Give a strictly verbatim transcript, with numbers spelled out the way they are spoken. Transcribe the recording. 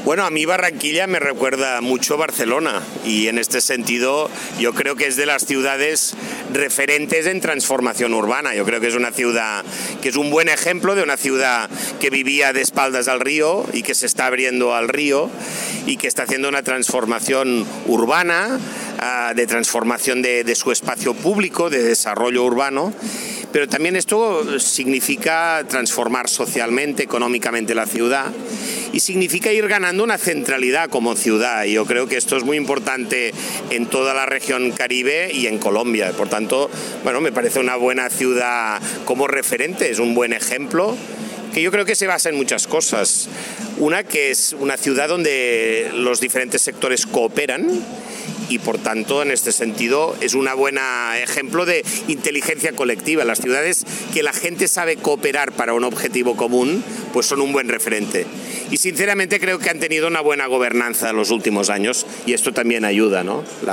Bueno, a mí Barranquilla me recuerda mucho Barcelona y en este sentido yo creo que es de las ciudades referentes en transformación urbana. Yo creo que es una ciudad que es un buen ejemplo de una ciudad que vivía de espaldas al río y que se está abriendo al río y que está haciendo una transformación urbana, uh, de transformación de, de su espacio público, de desarrollo urbano. Pero también esto significa transformar socialmente, económicamente la ciudad y significa ir ganando una centralidad como ciudad. Y yo creo que esto es muy importante en toda la región Caribe y en Colombia. Por tanto, bueno, me parece una buena ciudad como referente, es un buen ejemplo que yo creo que se basa en muchas cosas. Una, que es una ciudad donde los diferentes sectores cooperan y por tanto en este sentido es un buen ejemplo de inteligencia colectiva. Las ciudades que la gente sabe cooperar para un objetivo común pues son un buen referente y sinceramente creo que han tenido una buena gobernanza en los últimos años y esto también ayuda, ¿no? La